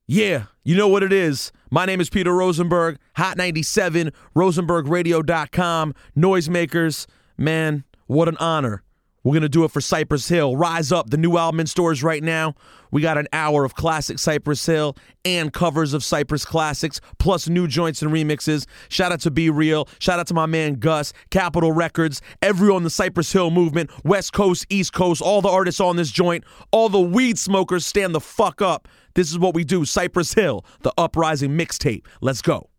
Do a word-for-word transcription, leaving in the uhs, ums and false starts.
Yeah, you know what it is. My name is Peter Rosenberg, Hot ninety-seven, rosenberg radio dot com, Noisemakers. Man, what an honor. We're going to do it for Cypress Hill. Rise Up, the new album in stores right now. We got an hour of classic Cypress Hill and covers of Cypress classics, plus new joints and remixes. Shout out to Be Real. Shout out to my man Gus, Capitol Records, everyone in the Cypress Hill movement, West Coast, East Coast, all the artists on this joint, all the weed smokers, stand the fuck up. This is what we do, Cypress Hill, the Uprising mixtape. Let's go.